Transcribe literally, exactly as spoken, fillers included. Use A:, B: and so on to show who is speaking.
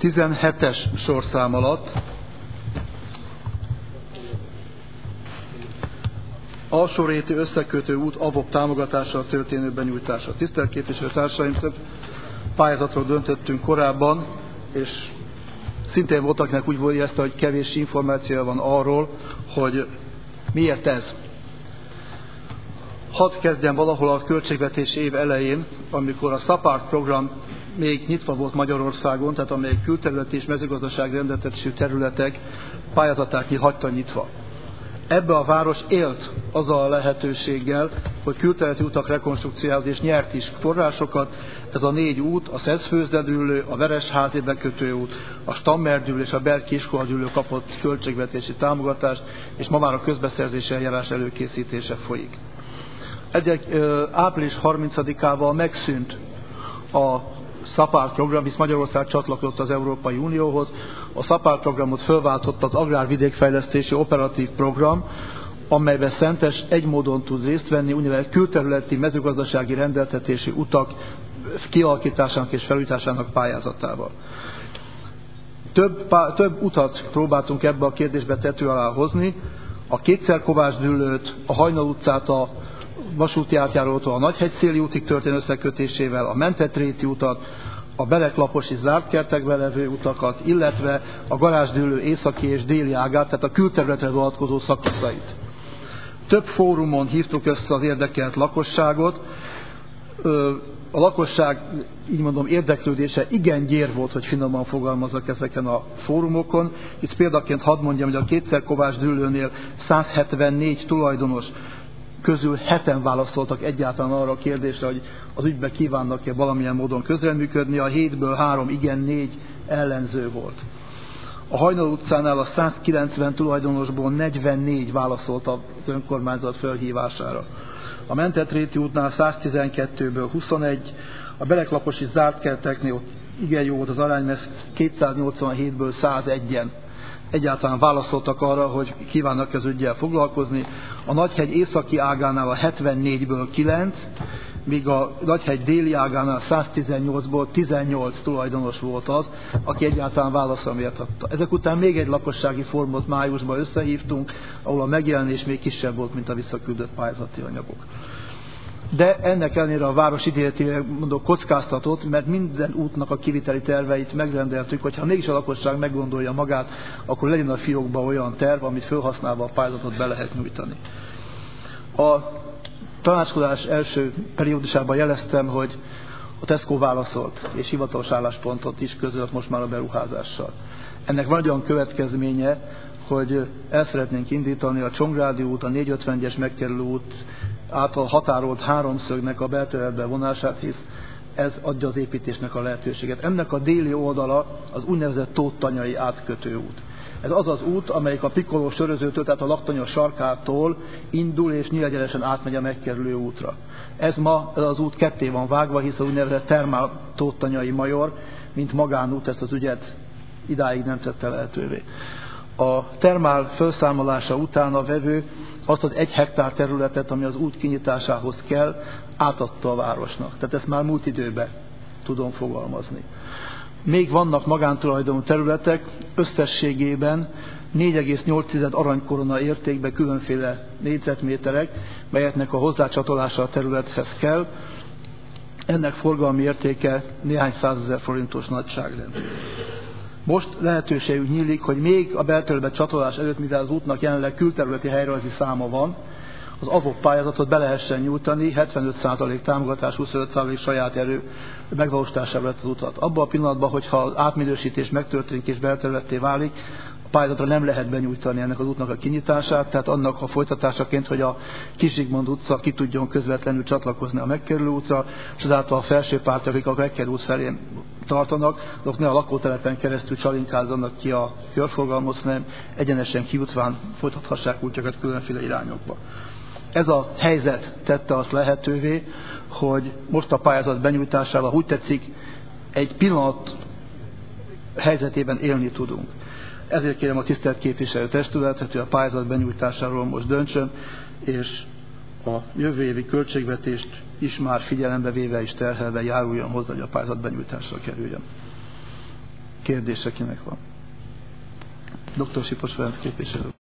A: tizenhetes sorszám alatt alsóréti összekötő út á vé o pé támogatással történő benyújtása. Tisztelt képviselőtársaim, több pályázatról döntöttünk korábban, és szintén voltak, akinek úgy érezte, hogy kevés információ van arról, hogy miért ez. Hadd kezdjem valahol a költségvetési év elején, amikor a SAPART program még nyitva volt Magyarországon, tehát amelyek külterületi és mezőgazdasági rendeltetésű területek pályázatát hagyta nyitva. Ebbe a város élt azzal a lehetőséggel, hogy külterületi utak rekonstrukciójához és nyert is forrásokat. Ez a négy út, a Szeszfőzdedüllő, a Veresházi bekötőút, a Stammerdüllő és a Berg-Kiskoldüllő kapott költségvetési támogatást, és ma már a közbeszerzési eljárás előkészítése folyik. Egyek április harmincadikával megszűnt a SAPART program, hisz Magyarország csatlakozott az Európai Unióhoz. A SAPART programot fölváltotta az Agrárvidékfejlesztési Operatív Program, amelyben Szentes egy módon tud részt venni, úgynevezett külterületi mezőgazdasági rendeltetési utak kialakításának és felújításának pályázatával. Több, pá, több utat próbáltunk ebbe a kérdésbe tető alá hozni. A Kétszer-Kovács-Düllőt, a Hajnal utcát a vasúti átjárótól a Nagyhegyszéli útig történő összekötésével, a Mentetréti utat, a Berek-Laposi zárt kertekben levő utakat, illetve a Garázsdüllő északi és déli ágát, tehát a külterületre vonatkozó szakaszait. Több fórumon hívtuk össze az érdekelt lakosságot. A lakosság, így mondom, érdeklődése igen gyér volt, hogy finoman fogalmazzak ezeken a fórumokon. Itt példaként hadd mondjam, hogy a Kétszer-Kovács-Düllőnél száz hetvennégy tulajdonos közül heten válaszoltak egyáltalán arra a kérdésre, hogy az ügybe kívánnak-e valamilyen módon közreműködni. A hétből három igen, négy ellenző volt. A Hajnal utcánál a száz kilencven tulajdonosból negyvennégy válaszolt az önkormányzat felhívására. A Mentetréti útnál száz tizenkettőből huszonegy, a Berek-Laposi zárt kerteknél igen jó volt az arány, mert kétszáznyolcvanhétből százegyen egyáltalán válaszoltak arra, hogy kívánnak az üggyel foglalkozni. A Nagyhegy északi ágánál a hetvennégyből kilenc, míg a Nagyhegy déli ágánál száz tizennyolcból tizennyolc tulajdonos volt az, aki egyáltalán válaszra méltatta. Ezek után még egy lakossági fórumot májusban összehívtunk, ahol a megjelenés még kisebb volt, mint a visszaküldött pályázati anyagok. De ennek ellenére a város ítéletében mondok kockáztatott, mert minden útnak a kiviteli terveit megrendeltük, hogyha mégis a lakosság meggondolja magát, akkor legyen a fiókban olyan terv, amit felhasználva a pályázatot be lehet nyújtani. A tanácskozás első periódusában jeleztem, hogy a Tesco válaszolt, és hivatalos álláspontot is közölt most már a beruházással. Ennek van olyan következménye, hogy el szeretnénk indítani a Csongrádi út, a négyszázötvenegyes megkerülő út által határolt háromszögnek a belterületbe vonását, hisz ez adja az építésnek a lehetőséget. Ennek a déli oldala az úgynevezett Tóttanyai átkötő út. Ez az az út, amelyik a Pikoló sörözőtől, tehát a Laktanya sarkától indul és nyílegyenesen átmegy a megkerülő útra. Ez ma ez az út ketté van vágva, hisz a úgynevezett Termál Tóttanyai Major, mint magánút, ezt az ügyet idáig nem tette lehetővé. A termál felszámolása után a vevő azt az egy hektár területet, ami az út kinyitásához kell, átadta a városnak. Tehát ezt már múlt időben tudom fogalmazni. Még vannak magántulajdonú területek, összességében négy egész nyolc aranykorona értékben különféle négyzetméterek, melyeknek a hozzácsatolása a területhez kell. Ennek forgalmi értéke néhány százezer forintos nagyságrend. Most lehetőségük nyílik, hogy még a belterületbe csatolás előtt, mivel az útnak jelenleg külterületi helyrajzi száma van, az á vé o pé pályázatot be lehessen nyújtani, hetvenöt százalék támogatás, huszonöt százalék saját erő megvalósítására lesz az utat. Abban a pillanatban, hogyha az átminősítés megtörténik és belterületté válik, a pályázatra nem lehet benyújtani ennek az útnak a kinyitását, tehát annak a folytatásaként, hogy a Kis Zsigmond utca ki tudjon közvetlenül csatlakozni a megkerülő útra, és azáltal a felső pártok, akik a megkerülő út felé tartanak, azok ne a lakótelepen keresztül csalinkázzanak ki a körforgalmhoz, hanem egyenesen kijutván folytathassák útjukat különféle irányokba. Ez a helyzet tette azt lehetővé, hogy most a pályázat benyújtásával, úgy tetszik, egy pillanat helyzetében élni tudunk. Ezért kérem a tisztelt képviselőtestületet, hogy a pályázat benyújtásáról most döntsön, és a jövő évi költségvetést is már figyelembe véve és terhelve járuljon hozzá, hogy a pályázat benyújtásra kerüljön. kérdés, akinek van. doktor Sipos Ferenc képviselő.